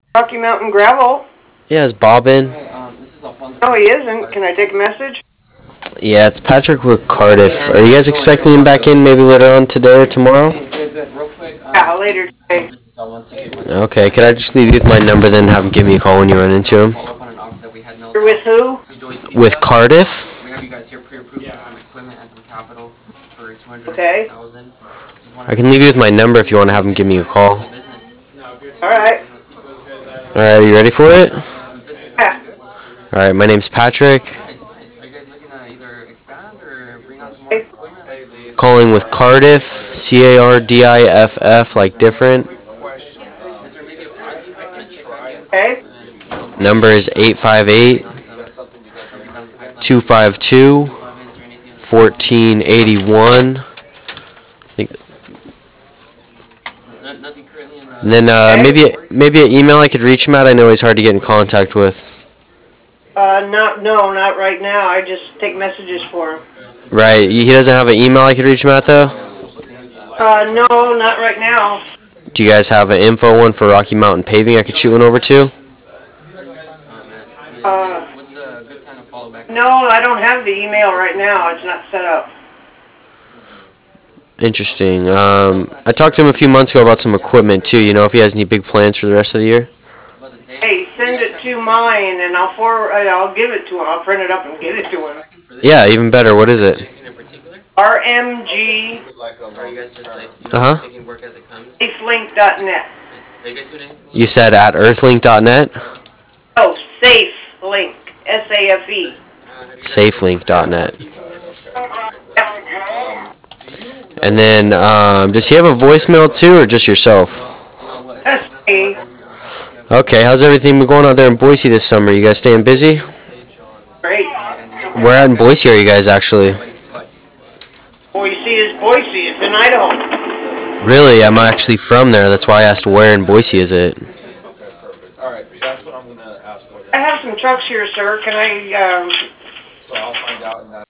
Rocky Mountain Gravel. Yeah, is Bob in? No, he isn't. Can I take a message? Yeah, it's Patrick with Cardiff. Are you guys expecting him back in maybe later on today or tomorrow? Yeah, later today. Okay, could I just leave you with my number then have him give me a call when you run into him? You're with who? With Cardiff? Okay. I can leave you with my number if you want to have him give me a call. All right. Alright, are you ready for it? Yeah. Alright, my name's Patrick. Okay. Calling with Cardiff, Cardiff, like different. Okay. Number is 858-252-1481. And then Okay. maybe an email I could reach him at. I know he's hard to get in contact with. No, not right now. I just take messages for him. Right, he doesn't have an email I could reach him at though? No, not right now. Do you guys have an info one for Rocky Mountain Paving I could shoot one over to? No, I don't have the email right now. It's not set up. Interesting. I talked to him a few months ago about some equipment too. You know, if he has any big plans for the rest of the year? Hey, send it to mine, and I'll give it to him. I'll print it up and give it to him. Yeah, even better. What is it? RMG safelink.net. You said at earthlink.net? Oh, SafeLink. SAFE. Safelink.net. Yep. And then, does he have a voicemail too, or just yourself? That's me. Okay, how's everything been going out there in Boise this summer? You guys staying busy? Great. Where at in Boise are you guys actually? Boise is Boise. It's in Idaho. Really? I'm actually from there. That's why I asked where in Boise is it? I have some trucks here, sir. Can I,